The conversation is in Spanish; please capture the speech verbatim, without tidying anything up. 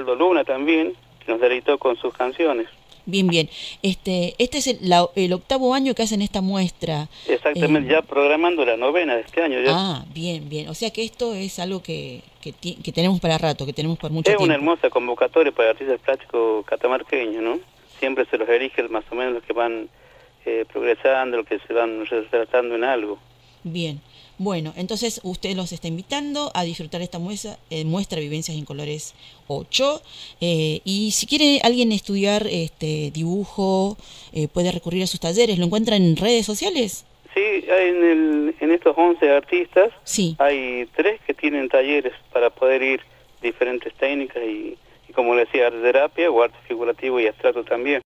Osvaldo Luna también, que nos deleitó con sus canciones. Bien, bien. Este, este es el, la, el octavo año que hacen esta muestra. Exactamente, Eh, ya programando la novena de este año. Ya. Ah, bien, bien. O sea que esto es algo que, que, que tenemos para rato, que tenemos por mucho Es tiempo. una hermosa convocatoria para artistas plásticos catamarqueños, ¿no? Siempre se los elige más o menos los que van eh, progresando, los que se van retratando en algo. Bien. Bueno, entonces usted los está invitando a disfrutar esta muestra, eh, muestra Vivencias en Colores ocho. Eh, y si quiere alguien estudiar este dibujo, eh, puede recurrir a sus talleres. ¿Lo encuentra en redes sociales? Sí, hay en, el, en estos once artistas, sí. hay tres que tienen talleres para poder ir diferentes técnicas y, y como le decía, arte terapia o arte figurativo y abstracto también.